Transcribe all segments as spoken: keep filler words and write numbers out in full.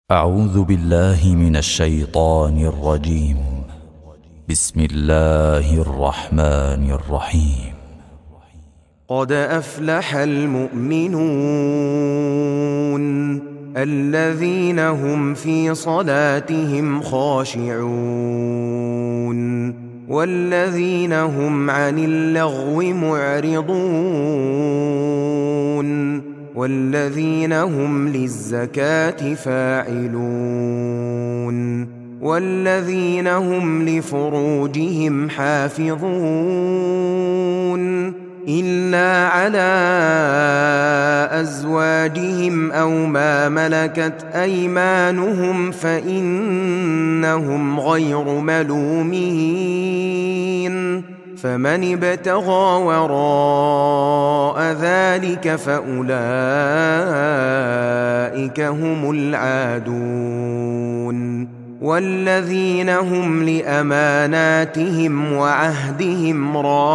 أعوذ بالله من الشيطان الرجيم. بسم الله الرحمن الرحيم. قد أفلح المؤمنون الذين هم في صلاتهم خاشعون والذين هم عن اللغو معرضون والذين هم للزكاة فاعلون والذين هم لفروجهم حافظون إلا على أزواجهم أو ما ملكت أيمانهم فإنهم غير ملومين فمن ابتغى وراء ذلك فأولئك هم العادون والذين هم لأماناتهم وعهدهم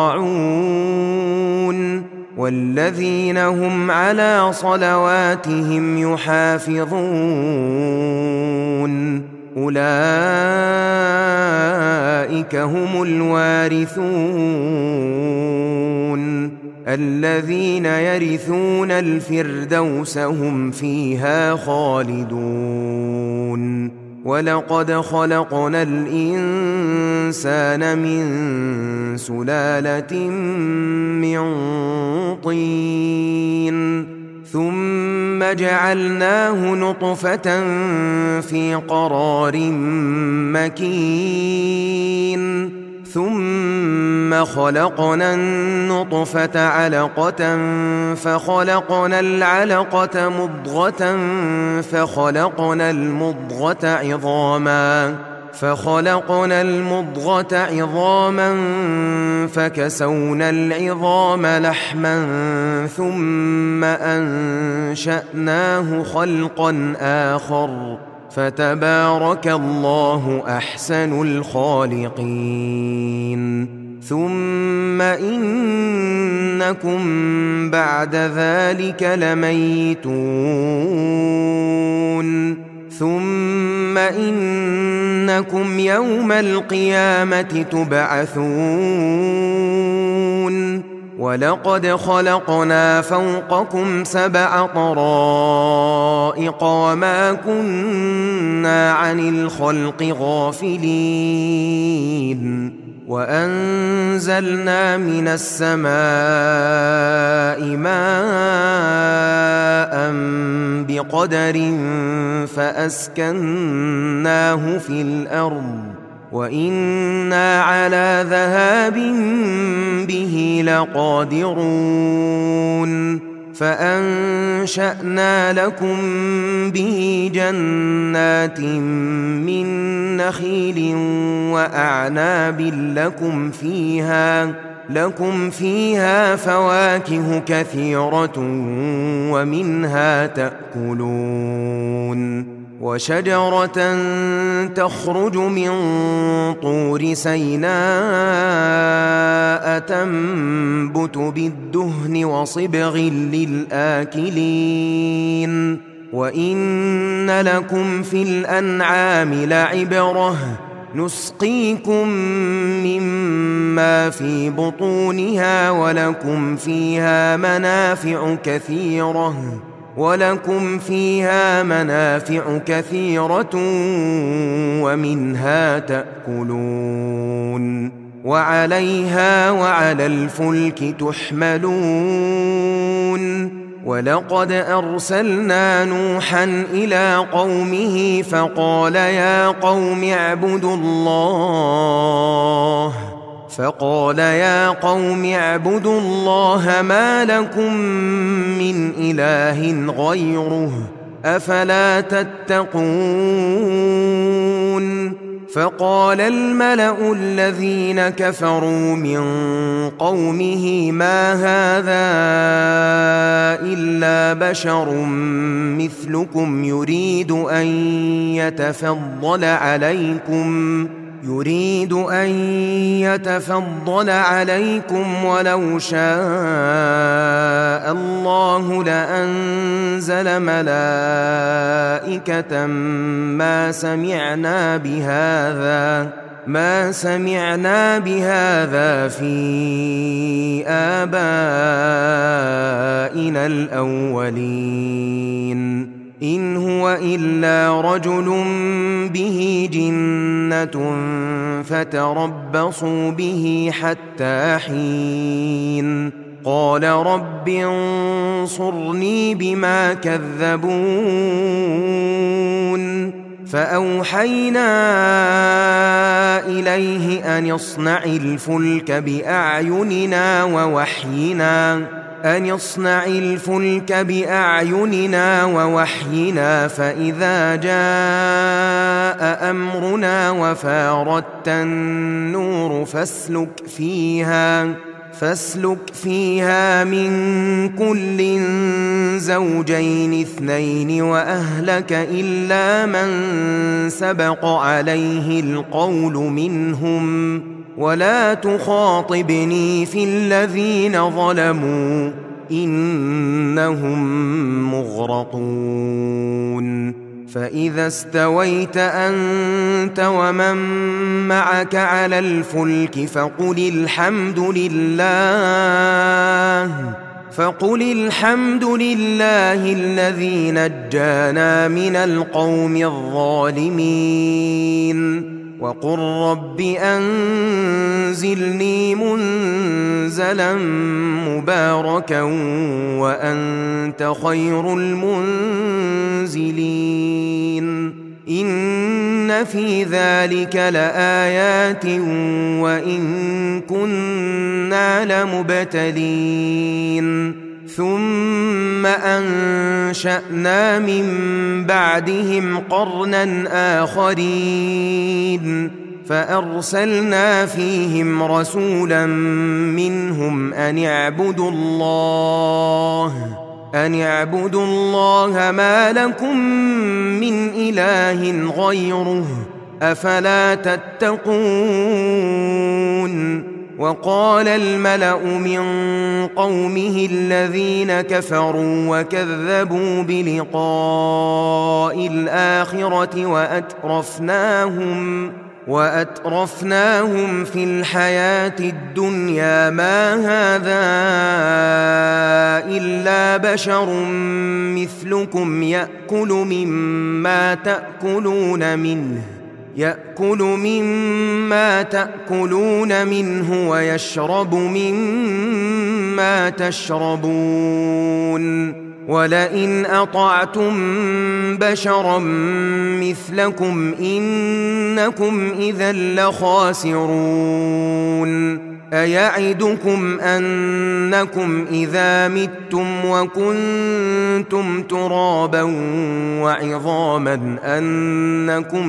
راعون والذين هم على صلواتهم يحافظون أولئك هم الوارثون الذين يرثون الفردوس هم فيها خالدون ولقد خلقنا الإنسان من سلالة من طين ثم جعلناه نطفة في قرار مكين ثم خلقنا النطفة علقة فخلقنا العلقة مضغة فخلقنا المضغة عظاما فخلقنا المضغة عظاما فكسونا العظام لحما ثم أنشأناه خلقا آخر فتبارك الله أحسن الخالقين ثم إنكم بعد ذلك لميتون ثم إنكم يوم القيامة تبعثون ولقد خلقنا فوقكم سبع طرائق وما كنا عن الخلق غافلين وأنزلنا من السماء ماء بقدر فأسكناه في الأرض وإنا على ذهاب به لقادرون فأنشأنا لكم به جنات من نخيل وأعناب لكم فيها لكم فيها فواكه كثيرة ومنها تأكلون وشجرة تخرج من طور سيناء تنبت بالدهن وصبغ للآكلين وإن لكم في الأنعام لعبرة نسقيكم مما في بطونها ولكم فيها منافع كثيرة ولكم فيها منافع كثيرة ومنها تأكلون وعليها وعلى الفلك تحملون ولقد أرسلنا نوحا إلى قومه فقال يا قوم اعبدوا الله فقال يا قوم اعبدوا الله ما لكم من إله غيره أفلا تتقون فقال الملأ الذين كفروا من قومه ما هذا إلا بشر مثلكم يريد أن يتفضل عليكم يريد أن يتفضل عليكم ولو شاء الله لأنزل ملائكة ما سمعنا بهذا ما سمعنا بهذا في آبائنا الأولين إن هو إلا رجل به جنة فتربصوا به حتى حين قال رب انصرني بما كذبون فأوحينا إليه أن يصنع الفلك بأعيننا ووحينا أن يصنع الفلك بأعيننا ووحينا فإذا جاء أمرنا وفاردت النور فاسلك فيها فاسلك فيها من كل زوجين اثنين وأهلك إلا من سبق عليه القول منهم ولا تخاطبني في الذين ظلموا إنهم مغرقون فإذا استويت أنت ومن معك على الفلك فقل الحمد لله فقل الحمد لله الذي نجانا من القوم الظالمين وقل رب أنزلني منزلا مباركا وأنت خير المنزلين إن في ذلك لآيات وإن كنا لمبتلين ثم أنشأنا من بعدهم قرنا آخرين فأرسلنا فيهم رسولا منهم أن اعبدوا الله أن اعبدوا الله ما لكم من إله غيره أفلا تتقون وقال الملأ من قومه الذين كفروا وكذبوا بلقاء الآخرة وأترفناهم وأترفناهم في الحياة الدنيا ما هذا إلا بشر مثلكم يأكل مما تأكلون منه يأكل مما تأكلون منه ويشرب مما تشربون ولئن أطعتم بشرا مثلكم إنكم إذا لخاسرون أيعدكم أنكم إذا متم وكنتم ترابا وعظاما أنكم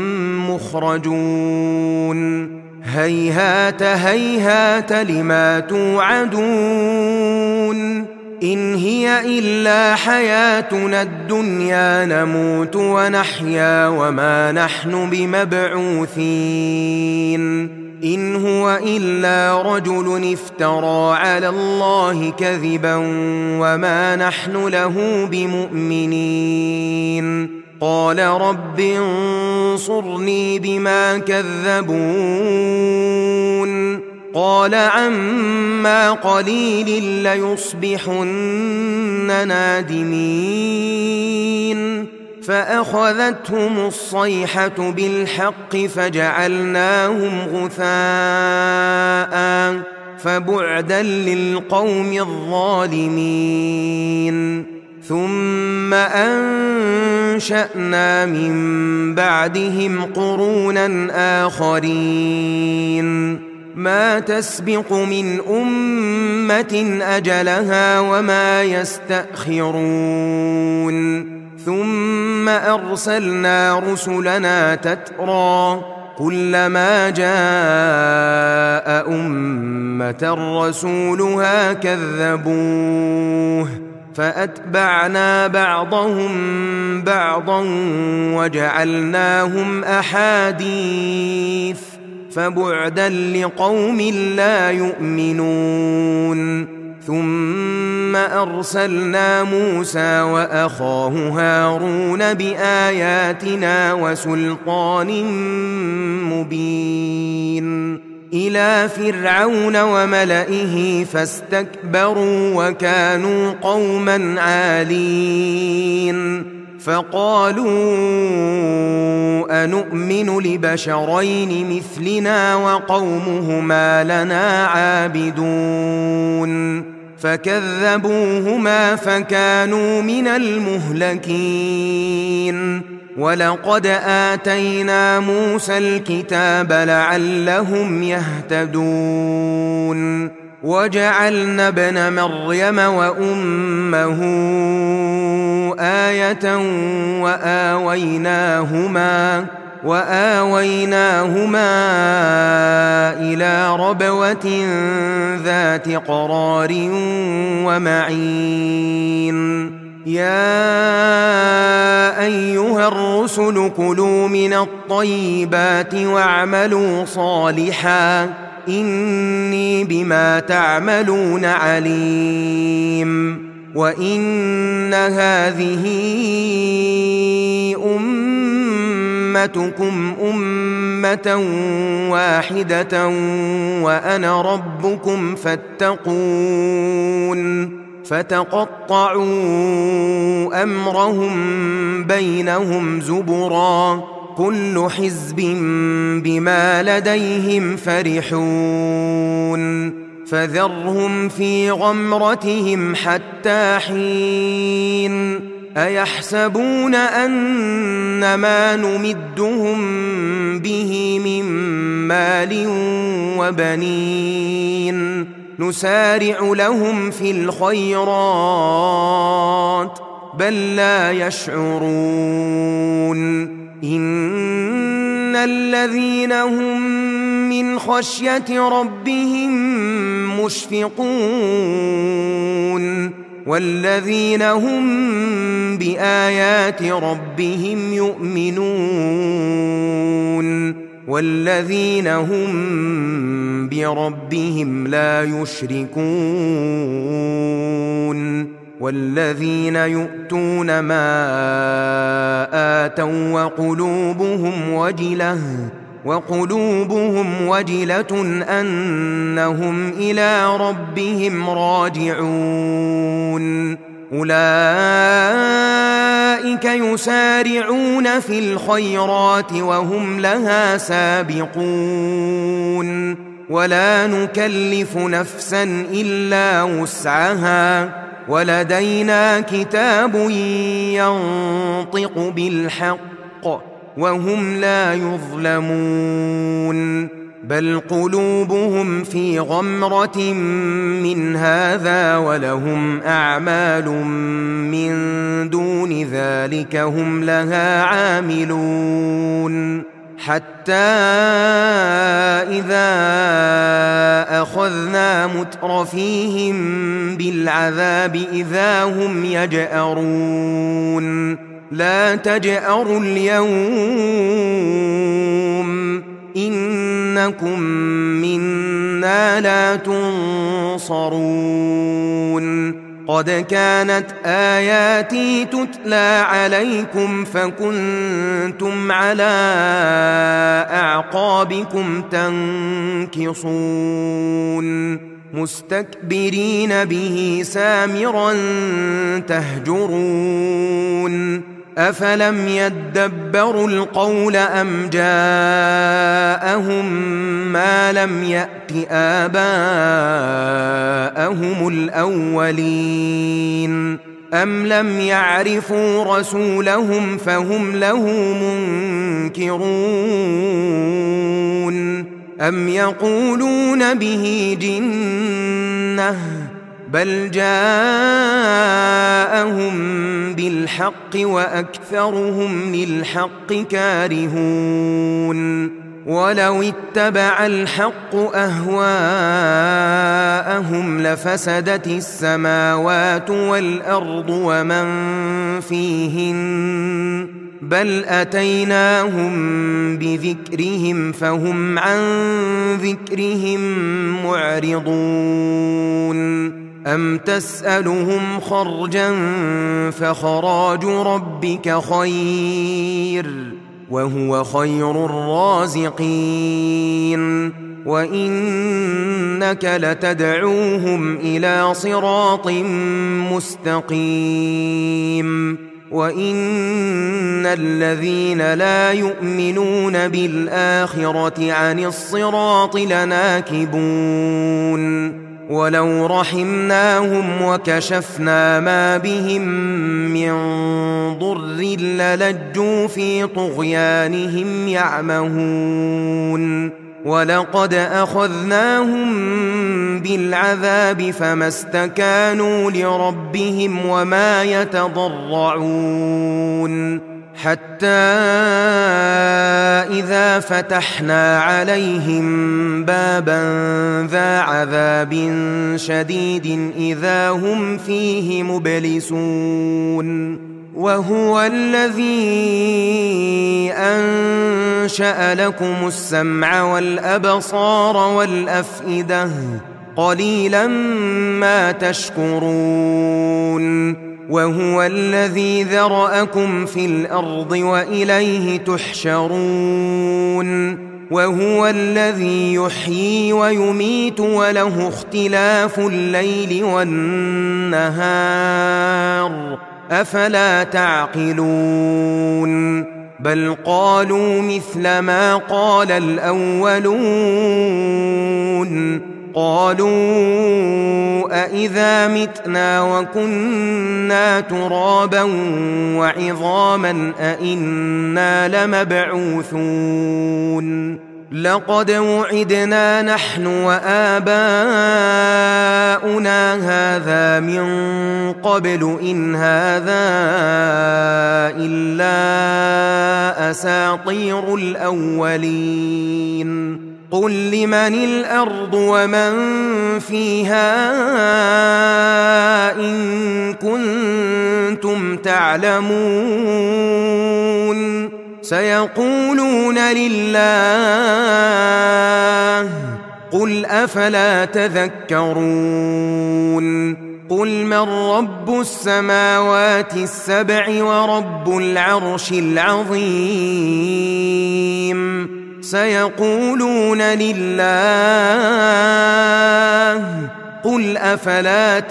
مخرجون هيهات هيهات لما توعدون إن هي إلا حياتنا الدنيا نموت ونحيا وما نحن بمبعوثين إن هو إلا رجل افترى على الله كذبا وما نحن له بمؤمنين قال رب انصرني بما كذبون قال عما قليل ليصبحن نادمين فأخذتهم الصيحة بالحق فجعلناهم غثاء فبعدا للقوم الظالمين ثم أنشأنا من بعدهم قرونا آخرين ما تسبق من أمة أجلها وما يستأخرون ثم أرسلنا رسلنا تترى كلما جاء أمة رسولها كذبوه فأتبعنا بعضهم بعضا وجعلناهم أحاديث فبعدا لقوم لا يؤمنون ثم أرسلنا موسى وأخاه هارون بآياتنا وسلطان مبين إلى فرعون وملئه فاستكبروا وكانوا قوما عالين فقالوا أنؤمن لبشرين مثلنا وقومهما لنا عابدون فكذبوهما فكانوا من المهلكين ولقد آتينا موسى الكتاب لعلهم يهتدون وجعلنا ابن مريم وأمه آية وآويناهما وآويناهما إلى ربوة ذات قرار ومعين يا أيها الرسل كلوا من الطيبات واعملوا صالحا إني بما تعملون عليم وإن هذه أمتكم أمة واحدة وأنا ربكم فاتقون فتقطعوا أمرهم بينهم زبرا كل حزب بما لديهم فرحون فذرهم في غمرتهم حتى حين أيحسبون أن ما نمدهم به من مال وبنين نسارع لهم في الخيرات بل لا يشعرون إن الذين هم من خشية ربهم مشفقون والذين هم بآيات ربهم يؤمنون والذين هم بربهم لا يشركون والذين يؤتون ما آتوا وقلوبهم وجلة وقلوبهم وجلة أنهم إلى ربهم راجعون أولئك يسارعون في الخيرات وهم لها سابقون ولا نكلف نفسا إلا وسعها ولدينا كتاب ينطق بالحق وهم لا يظلمون بل قلوبهم في غمرة من هذا ولهم أعمال من دون ذلك هم لها عاملون حتى إذا أخذنا مترفيهم بالعذاب إذا هم يجأرون لا تجأروا اليوم إنكم منا لا تنصرون قد كانت آياتي تتلى عليكم فكنتم على أعقابكم تنكصون مستكبرين به سامرا تهجرون أفلم يدبروا القول أم جاءهم ما لم يأت آباءهم الأولين أم لم يعرفوا رسولهم فهم له منكرون أم يقولون به جنة بل جاءهم بالحق وأكثرهم للحق كارهون ولو اتبع الحق أهواءهم لفسدت السماوات والأرض ومن فيهن بل أتيناهم بذكرهم فهم عن ذكرهم معرضون أم تسألهم خرجا فخراج ربك خير وهو خير الرازقين وإنك لتدعوهم إلى صراط مستقيم وإن الذين لا يؤمنون بالآخرة عن الصراط لناكبون ولو رحمناهم وكشفنا ما بهم من ضر للجوا في طغيانهم يعمهون ولقد أخذناهم بالعذاب فما استكانوا لربهم وما يتضرعون حتى إذا فتحنا عليهم بابا ذا عذاب شديد إذا هم فيه مبلسون وهو الذي أنشأ لكم السمع والأبصار والأفئدة قليلا ما تشكرون وهو الذي ذرأكم في الأرض وإليه تحشرون وهو الذي يحيي ويميت وله اختلاف الليل والنهار أفلا تعقلون بل قالوا مثل ما قال الأولون قالوا أإذا متنا وكنا ترابا وعظاما أإنا لمبعوثون لقد وعدنا نحن وآباؤنا هذا من قبل إن هذا إلا أساطير الأولين قل لمن الأرض ومن فيها إن كنتم تعلمون سيقولون لله قل أفلا تذكرون قل من رب السماوات السبع ورب العرش العظيم سيقولون لله قل أفلا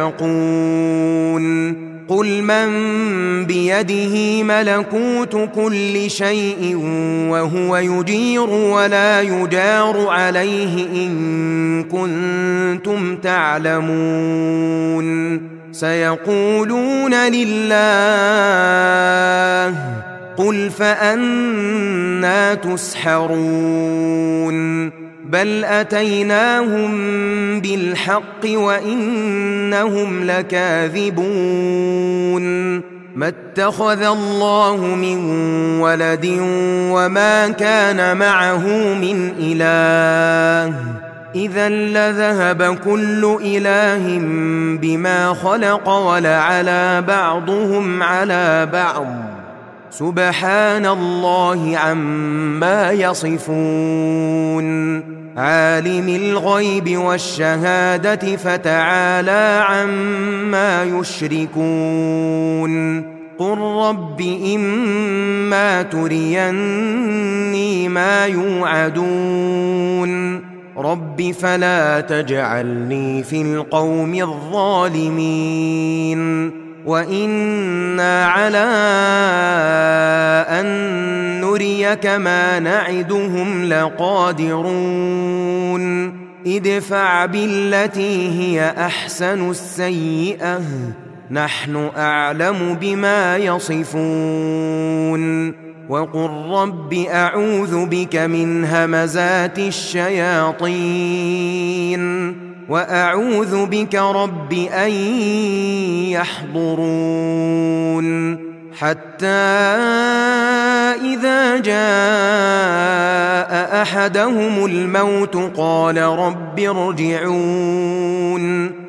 تتقون قل من بيده ملكوت كل شيء وهو يجير ولا يجار عليه إن كنتم تعلمون سيقولون لله قل فأنى تسحرون بل أتيناهم بالحق وإنهم لكاذبون ما اتخذ الله من ولد وما كان معه من إله إذا لذهب كل إله بما خلق ولعلى بعضهم على بعض سبحان الله عما يصفون عالم الغيب والشهادة فتعالى عما يشركون قل رب إما تريني ما يوعدون رب فلا تجعلني في القوم الظالمين وإنا على أن نريك ما نعدهم لقادرون ادفع بالتي هي أحسن السيئة نحن أعلم بما يصفون وقل رب أعوذ بك من همزات الشياطين وأعوذ بك رب أن يحضرون حتى إذا جاء أحدهم الموت قال رب ارجعون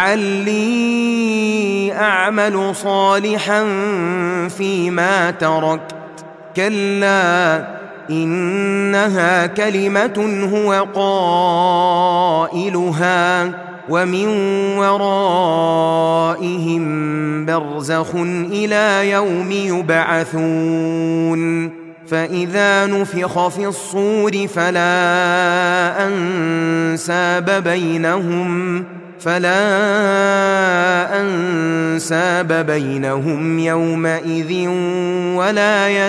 لعلي أعمل صالحا فيما تركت كلا إنها كلمة هو قائلها ومن ورائهم برزخ إلى يوم يبعثون فإذا نفخ في الصور فلا أنساب بينهم فلا أنساب بينهم يومئذ ولا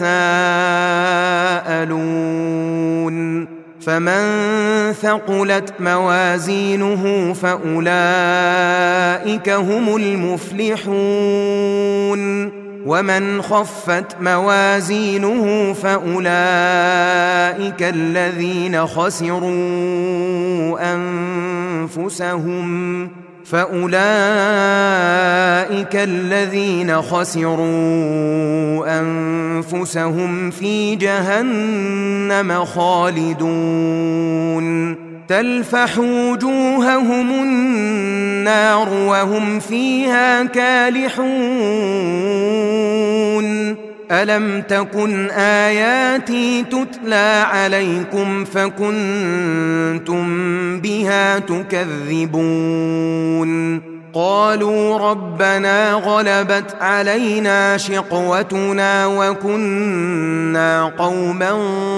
يتساءلون فمن ثقلت موازينه فأولئك هم المفلحون ومن خفت موازينه فأولئك الذين خسروا أنفسهم فأولئك الذين خسروا أنفسهم في جهنم خالدون تلفح وجوههم النار وهم فيها كالحون ألم تكن آياتي تتلى عليكم فكنتم بها تكذبون قالوا ربنا غلبت علينا شقوتنا وكنا قوما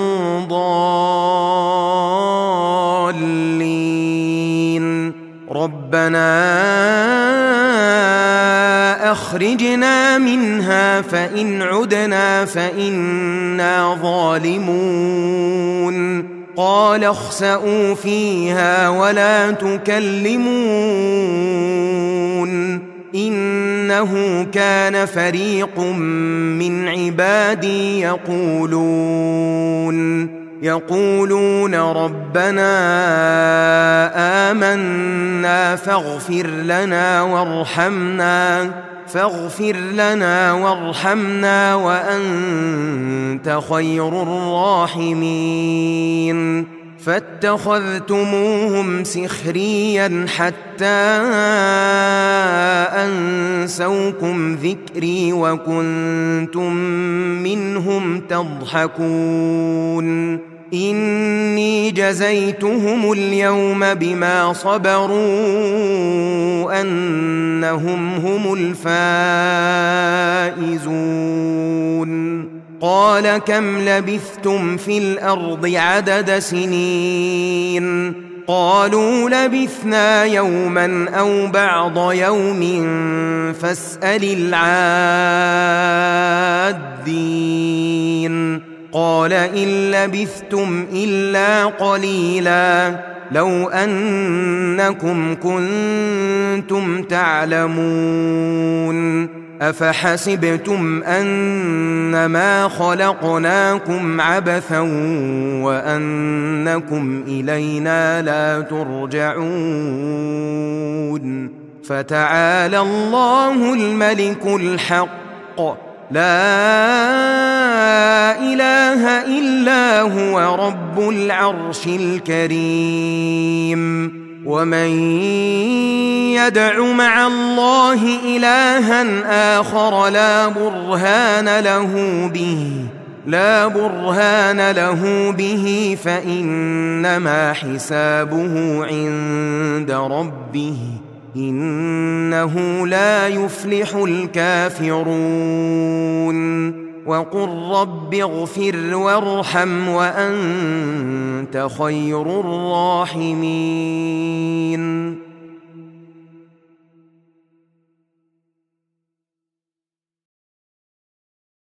ضالين ربنا أخرجنا منها فإن عدنا فإنا ظالمون قال اخسئوا فيها ولا تكلمون إنه كان فريق من عبادي يقولون يقولون ربنا آمنا فاغفر لنا وارحمنا فاغفر لنا وارحمنا وأنت خير الراحمين فاتخذتموهم سخريا حتى أنسوكم ذكري وكنتم منهم تضحكون إني جزيتهم اليوم بما صبروا أنهم هم الفائزون قال كم لبثتم في الأرض عدد سنين قالوا لبثنا يوما أو بعض يوم فاسأل العادين قال إن لبثتم إلا قليلا لو أنكم كنتم تعلمون أفحسبتم أنما خلقناكم عبثا وأنكم إلينا لا ترجعون فتعالى الله الملك الحق لا إله إلا هو رب العرش الكريم ومن يدع مع الله إلها آخر لا برهان له به لا برهان له به فإنما حسابه عند ربه إنه لا يفلح الكافرون وقل رب اغفر وارحم وأنت خير الراحمين